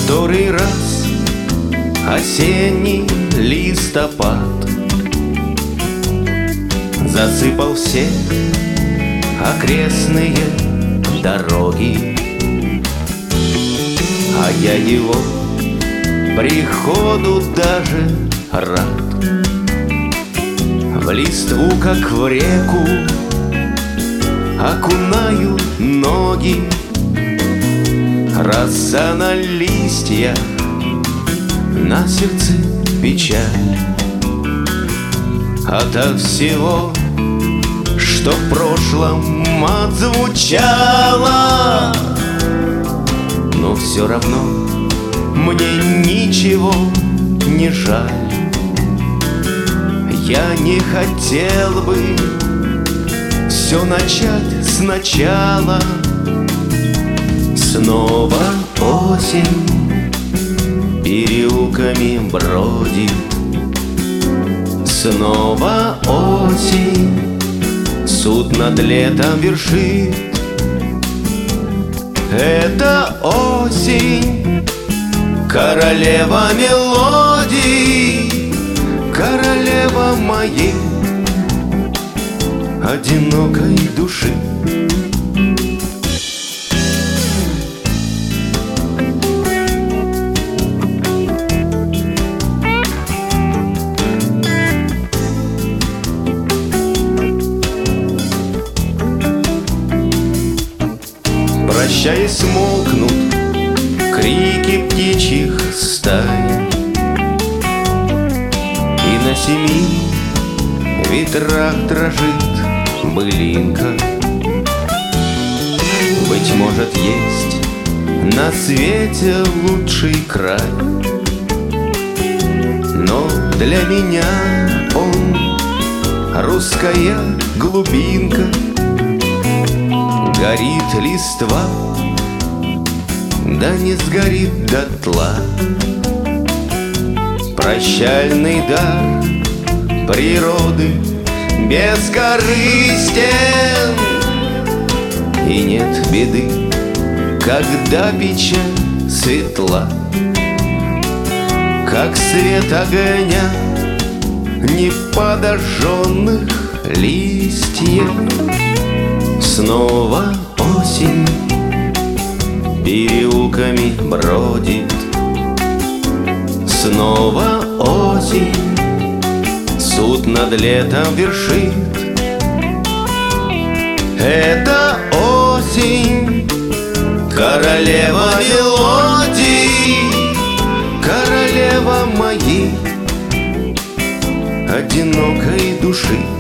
Который раз осенний листопад засыпал все окрестные дороги, а я его приходу даже рад. В листву, как в реку, окунаю ноги. Роса на листьях, на сердце печаль. Ото всего, что в прошлом отзвучало, но все равно мне ничего не жаль. Я не хотел бы все начать сначала. Снова осень переулками бродит, снова осень суд над летом вершит. Это осень, королева мелодий, королева моей одинокой души. Прощаясь, смолкнут крики птичьих стай, и на 7 ветрах дрожит былинка. Быть может, есть на свете лучший край, но для меня он русская глубинка. Горит листва, да не сгорит дотла. Прощальный дар природы бескорыстен, и нет беды, когда печаль светла, как свет огня не подожженных листьев. Снова осень переулками бродит, снова осень суд над летом вершит. Это осень, королева мелодий, королева моей одинокой души.